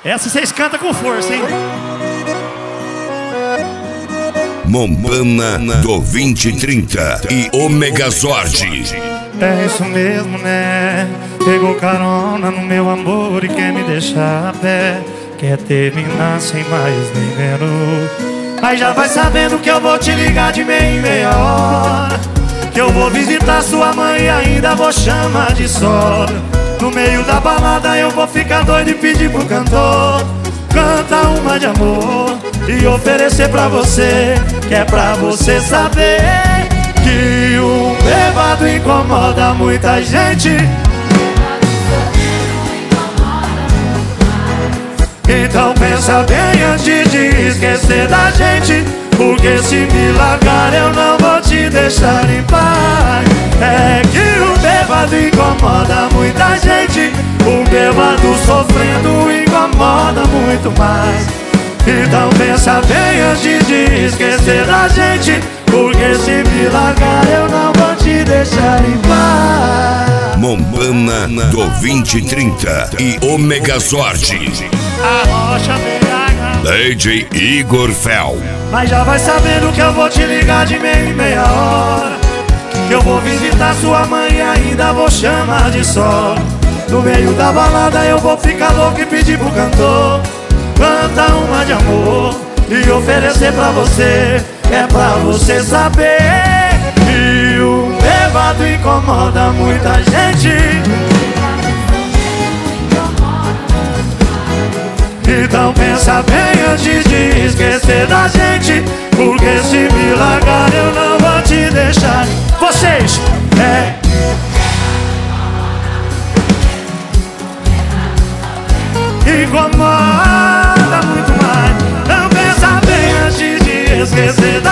Essa vocês cantam com força, hein? Montana do 2030 e o Megazord. É isso mesmo, né? Pegou carona no meu amor e quer me deixar a pé. Quer terminar sem mais nem menos. Mas já vai sabendo que eu vou te ligar de meia em meia hora, que eu vou visitar sua mãe e ainda vou chamar de sogra. No meio da balada eu vou ficar doido e pedir pro cantor canta uma de amor e oferecer pra você, que é pra você saber que o bêbado incomoda muita gente. Então pensa bem antes de esquecer da gente, porque se me largar eu não vou te deixar em paz. É que o bêbado incomoda muita gente, o bêbado sofrendo incomoda muito mais. Então pensa bem antes de esquecer da gente, porque se me largar eu não vou te deixar em paz. Montana do 2030 e o Megazord. Arrocha BH, DJ Igor Fel. mas já vai sabendo que eu vou te ligar de meia em meia hora, que eu vou visitar sua mãe e ainda vou chamar de sogra. No meio da balada eu vou ficar louco e pedir pro cantor canta uma de amor e oferecer pra você, é pra você saber que o bêbado incomoda muita gente. Então pensa bem antes de esquecer da gente, porque se me largar eu não vou te deixar. Vocês, incomoda muito mais. Não pensa bem antes de esquecer